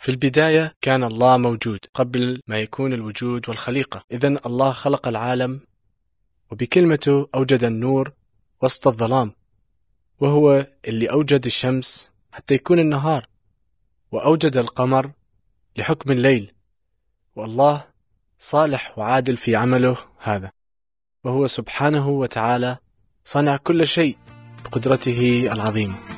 في البداية كان الله موجود قبل ما يكون الوجود والخليقة. إذن الله خلق العالم وبكلمته أوجد النور وسط الظلام، وهو اللي أوجد الشمس حتى يكون النهار، وأوجد القمر لحكم الليل. والله صالح وعادل في عمله هذا، وهو سبحانه وتعالى صنع كل شيء بقدرته العظيمة.